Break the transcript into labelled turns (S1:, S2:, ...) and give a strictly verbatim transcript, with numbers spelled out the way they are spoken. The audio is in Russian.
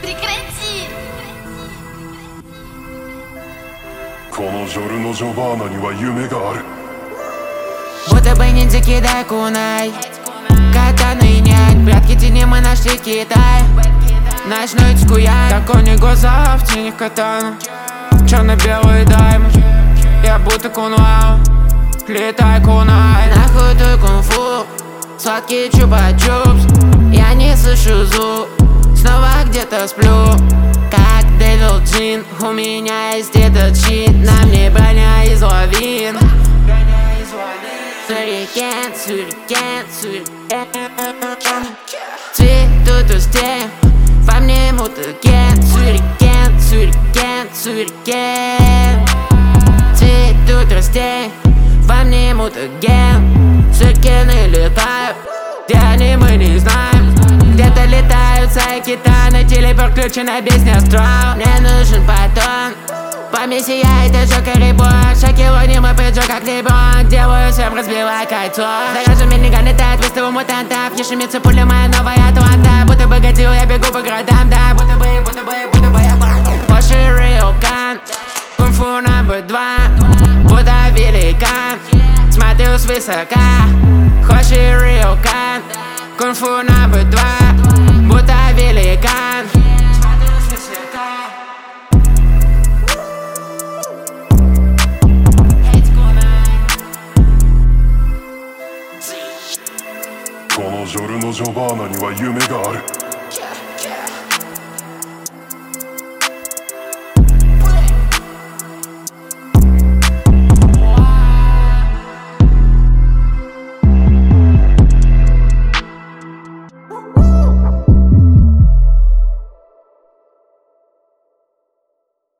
S1: Прекрати!
S2: このジョルノ・ジョバーナには夢がある
S3: Будто бы ниндзя кидай кунай, катаны нет, прятки тени мы нашли Китай. Ночной цкуяй, драконий глаза в тени катана, черно-белый даймонд, я будто кунлау. Летай кунай, нахуй твой кунг-фу, сладкий чупа-чупс, я не слышу звук, снова где-то сплю. Как Дэвил Джин, у меня есть этот щит, на мне броня из лавин. Сурикен, сурикен, сурикен. Цветут устья, во мне мутаген. Сурикен, сурикен, сурикен. Цветут растения, во мне мутаген. Сюрикены летают, где они мы не знаем. Где-то летают сайкитаны, телепорт включен на бездне астрал. Мне нужен батон, память сияет и жёг ребон. Шокируй мой прижог, как Леброн. Делаю всем, разбивай кольцо. Заряжен миллиган летает, выставил мутантов. Не шумится пуля, моя новая Атланта. Будто бы годил, я бегу по городам, да. Будто бы, будто бы, будто бы я Хоши Рюкан, кунг-фу номер два. Будто великан, смотрю свысока. Хоши Рюкан, кунг-фу номер два. Будто великан.
S2: このジョルノ・ジョバーナには夢がある